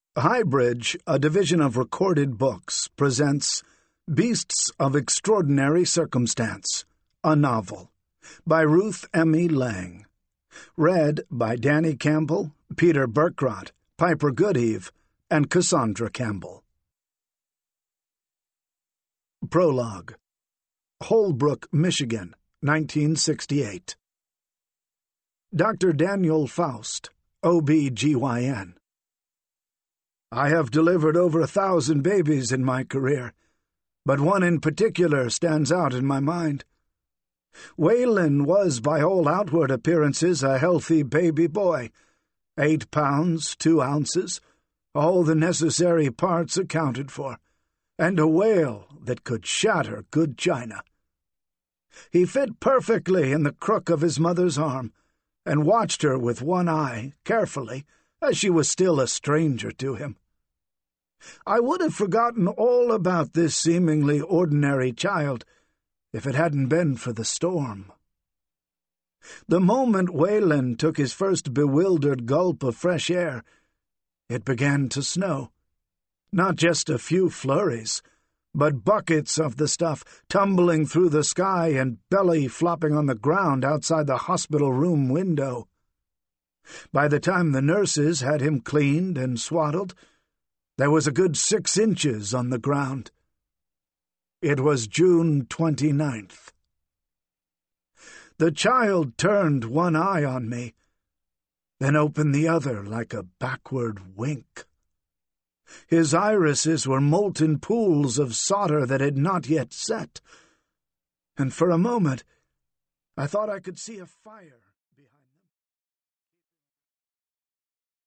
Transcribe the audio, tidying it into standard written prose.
Highbridge, a division of Recorded Books, presents Beasts of Extraordinary Circumstance, a novel, by Ruth Emmy Lang. Read by Danny Campbell, Peter Burkrot, Piper Goodeve, and Cassandra Campbell. Prologue. Holbrook, Michigan, 1968. Dr. Daniel Faust, OB-GYN. I have delivered over 1,000 babies in my career, but one in particular stands out in my mind. Waylon was, by all outward appearances, a healthy baby boy, 8 pounds, 2 ounces, all the necessary parts accounted for, and a whale that could shatter good china. He fit perfectly in the crook of his mother's arm, and watched her with one eye, carefully, as she was still a stranger to him. I would have forgotten all about this seemingly ordinary child if it hadn't been for the storm. The moment Waylon took his first bewildered gulp of fresh air, it began to snow. Not just a few flurries, but buckets of the stuff tumbling through the sky and belly flopping on the ground outside the hospital room window. By the time the nurses had him cleaned and swaddled, there was a good 6 inches on the ground. It was June 29th. The child turned one eye on me, then opened the other like a backward wink. His irises were molten pools of solder that had not yet set, and for a moment I thought I could see a fire